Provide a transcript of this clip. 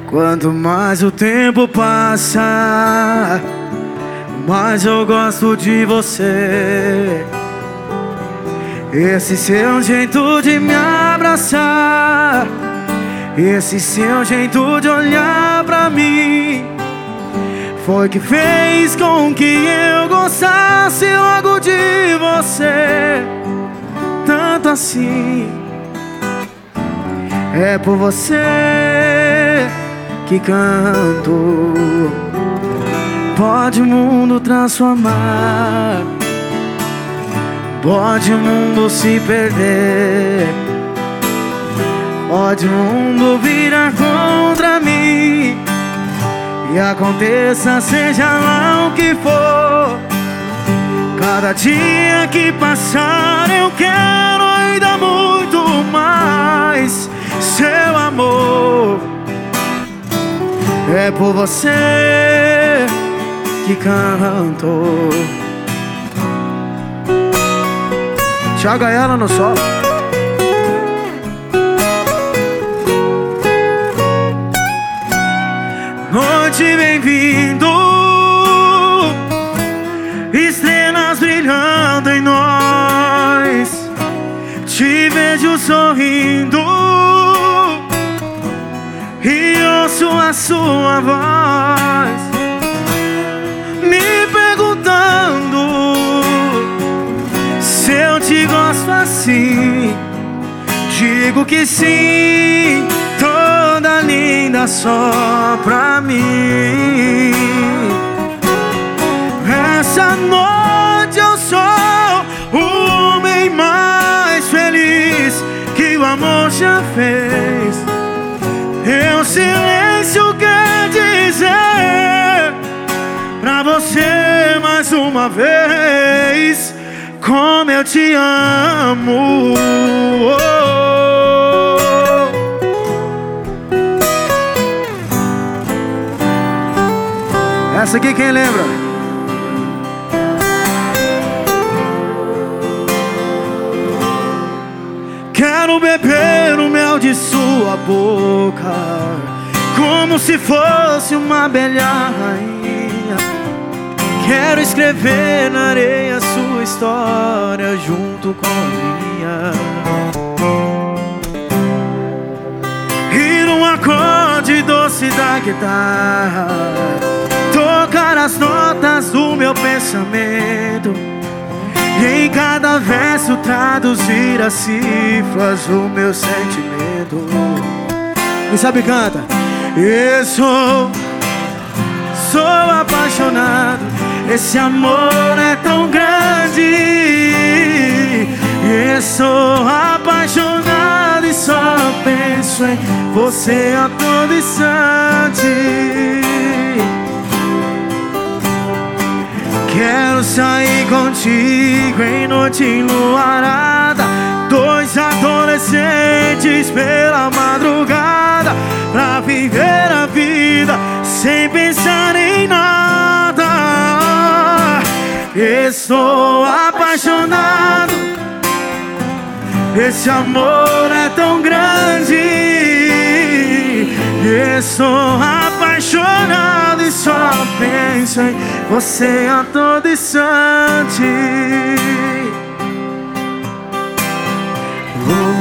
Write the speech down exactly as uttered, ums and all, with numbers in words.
Quanto mais o tempo passa, mais eu gosto de você. Esse seu jeito de me abraçar, esse seu jeito de olhar pra mim, foi que fez com que eu gostasse logo de você. Tanto assim, é por você que canto. Pode o mundo transformar, pode o mundo se perder, pode o mundo virar contra mim, e aconteça seja lá o que for. Cada dia que passar eu quero ainda muito mais seu amor. É por você que canto. Joga ela no solo. Noite bem-vindo, estrelas brilhando em nós. Te vejo sorrindo e ouço a sua voz me perguntando se eu te gosto assim. Digo que sim, toda linda só pra mim. Essa noite eu sou o homem mais feliz que o amor já fez. Teu silêncio quer dizer pra você mais uma vez como eu te amo. Essa aqui quem lembra? Quero beber o mel de sua boca, como se fosse uma abelha rainha. Quero escrever na areia sua história junto com a minha. E num acorde doce da guitarra tocar as notas do meu pensamento, e em cada verso traduzir as cifras do meu sentimento. Quem sabe canta? Eu sou, sou apaixonado. Esse amor é tão grande. Eu sou apaixonado e só penso em você a todo instante. Quero sair contigo em noite enluarada, dois adolescentes pela madrugada, pra viver a vida sem pensar em nada. Estou apaixonado, esse amor é tão grande. Estou apaixonado e só penso em você a todo instante. Oh.